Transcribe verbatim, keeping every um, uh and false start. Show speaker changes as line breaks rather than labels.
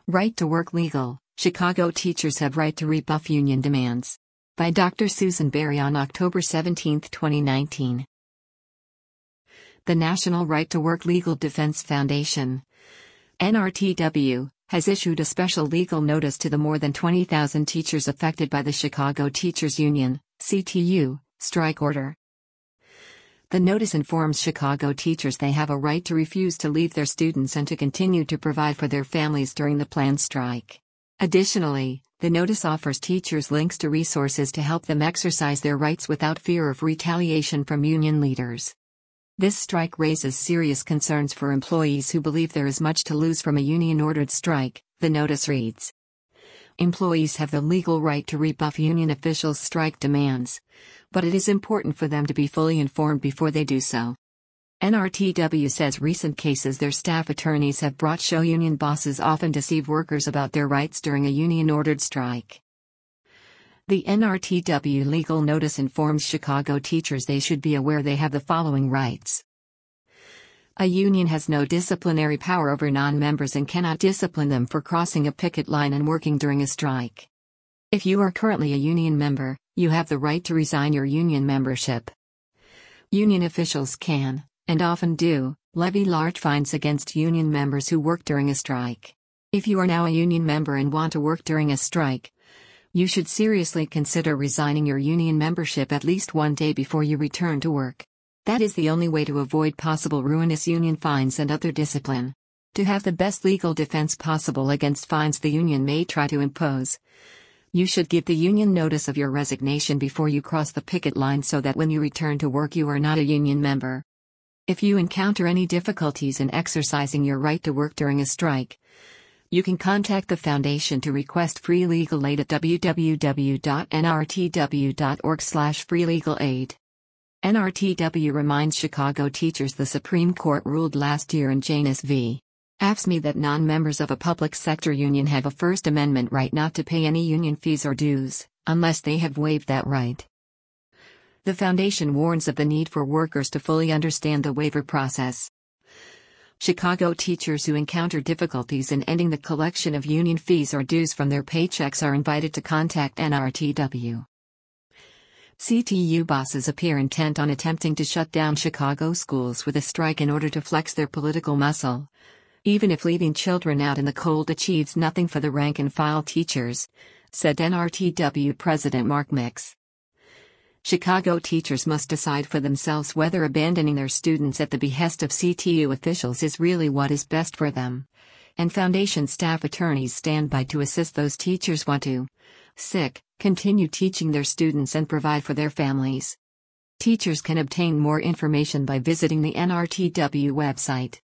Right to Work Legal, Chicago Teachers Have Right to Rebuff Union Demands. By Doctor Susan Berry on October seventeenth, twenty nineteen. The National Right to Work Legal Defense Foundation, N R T W, has issued a special legal notice to the more than twenty thousand teachers affected by the Chicago Teachers Union, C T U, strike order. The notice informs Chicago teachers they have a right to refuse to leave their students and to continue to provide for their families during the planned strike. Additionally, the notice offers teachers links to resources to help them exercise their rights without fear of retaliation from union leaders. This strike raises serious concerns for employees who believe there is much to lose from a union-ordered strike, the notice reads. Employees have the legal right to rebuff union officials' strike demands, but it is important for them to be fully informed before they do so. N R T W says recent cases their staff attorneys have brought show union bosses often deceive workers about their rights during a union-ordered strike. The N R T W legal notice informs Chicago teachers they should be aware they have the following rights. A union has no disciplinary power over non-members and cannot discipline them for crossing a picket line and working during a strike. If you are currently a union member, you have the right to resign your union membership. Union officials can, and often do, levy large fines against union members who work during a strike. If you are now a union member and want to work during a strike, you should seriously consider resigning your union membership at least one day before you return to work. That is the only way to avoid possible ruinous union fines and other discipline. To have the best legal defense possible against fines the union may try to impose, you should give the union notice of your resignation before you cross the picket line so that when you return to work you are not a union member. If you encounter any difficulties in exercising your right to work during a strike, you can contact the Foundation to request free legal aid at w w w dot n r t w dot org slash free legal aid. N R T W reminds Chicago teachers the Supreme Court ruled last year in Janus v. A F S C M E that non-members of a public sector union have a First Amendment right not to pay any union fees or dues, unless they have waived that right. The Foundation warns of the need for workers to fully understand the waiver process. Chicago teachers who encounter difficulties in ending the collection of union fees or dues from their paychecks are invited to contact N R T W. C T U bosses appear intent on attempting to shut down Chicago schools with a strike in order to flex their political muscle, even if leaving children out in the cold achieves nothing for the rank-and-file teachers, said N R T W President Mark Mix. Chicago teachers must decide for themselves whether abandoning their students at the behest of C T U officials is really what is best for them, and Foundation staff attorneys stand by to assist those teachers want to, sick, continue teaching their students and provide for their families. Teachers can obtain more information by visiting the N R T W website.